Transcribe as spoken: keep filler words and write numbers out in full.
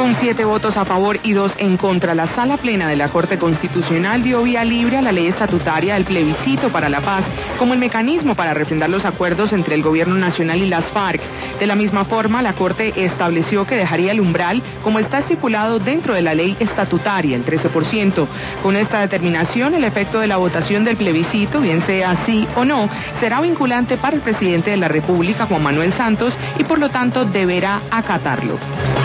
Con siete votos a favor y dos en contra, la Sala Plena de la Corte Constitucional dio vía libre a la ley estatutaria del plebiscito para la paz como el mecanismo para refrendar los acuerdos entre el gobierno nacional y las FARC. De la misma forma, la Corte estableció que dejaría el umbral como está estipulado dentro de la ley estatutaria, el trece por ciento. Con esta determinación, el efecto de la votación del plebiscito, bien sea sí o no, será vinculante para el presidente de la República, Juan Manuel Santos, y por lo tanto deberá acatarlo.